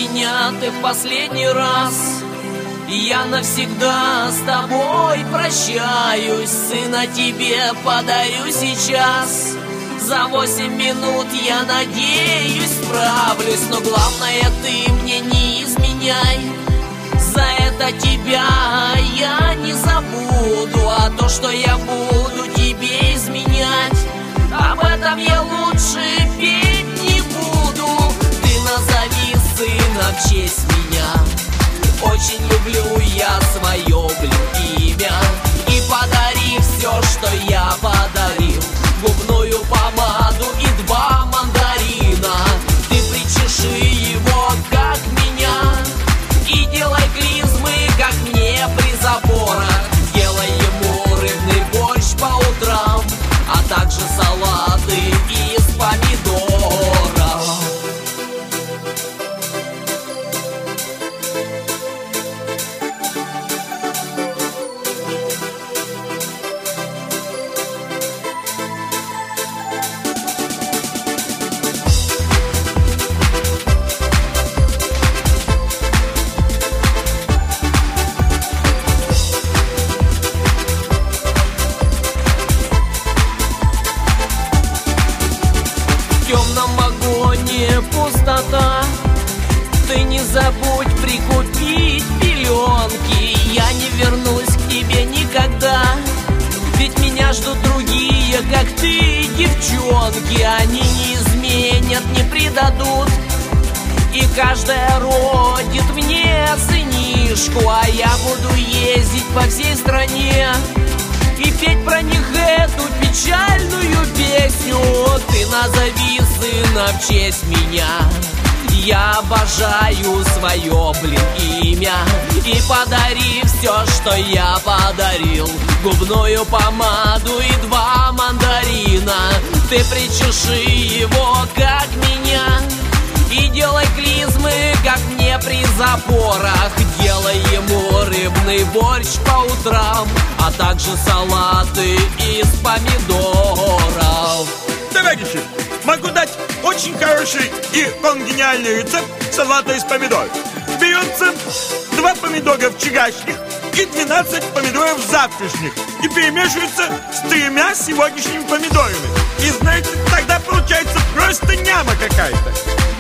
меня ты в последний раз. Я навсегда с тобой прощаюсь. Сына тебе подарю сейчас. За 8 минут, я надеюсь, справлюсь. Но главное, ты мне не изменяй. За это тебя я не забуду. А то, что я буду тебе изменять, об этом я лучше петь не буду. Ты назови сына в честь меня. Очень люблю я свое, имя. И подари все, что я подарил. Губную помаду и 2 мандарина. Ты причеши его, как меня. И делай клизмы, как мне при заборах. Делай ему рыбный борщ по утрам, а также салаты из помидоров. В темном вагоне пустота. Ты не забудь прикупить пеленки. Я не вернусь к тебе никогда. Ведь меня ждут другие, как ты, девчонки. Они не изменят, не предадут. И каждая родит мне сынишку. А я буду ездить по всей стране и петь про них эту печальную песню. Ты назови сына в честь меня. Я обожаю свое, имя. И подари все, что я подарил. Губную помаду и 2 мандарина. Ты причеши его, как меня. И делай клизмы, как мне при запорах. Делай ему рыбный борщ по утрам, а также салаты из помидоров. Товарищи, могу дать очень хороший и конгениальный рецепт салата из помидоров. Берется 2 помидора вчерашних и 12 помидоров завтрашних и перемешивается с 3 сегодняшними помидорами. И знаете, тогда получается просто няма какая-то.